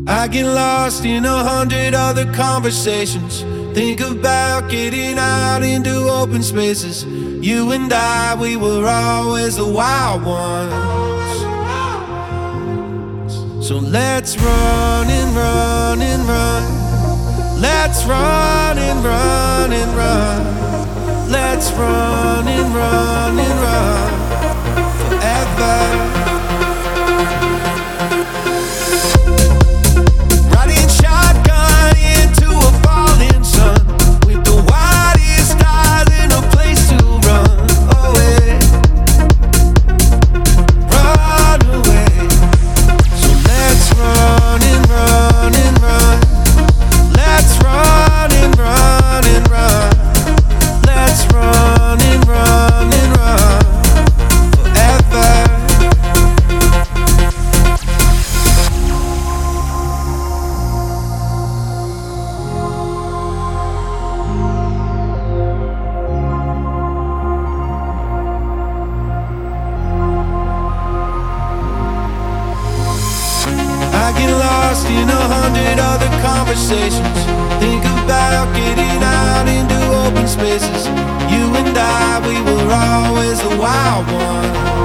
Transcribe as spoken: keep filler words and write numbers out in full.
I get lost in a hundred other conversations. Think about getting out into open spaces. You and I, we were always the wild ones. So let's run and run and run. Let's run and run and run. Let's run and run and run forever. I get lost in a hundred other conversations. Think about getting out into open spaces. You and I, we were always the wild ones.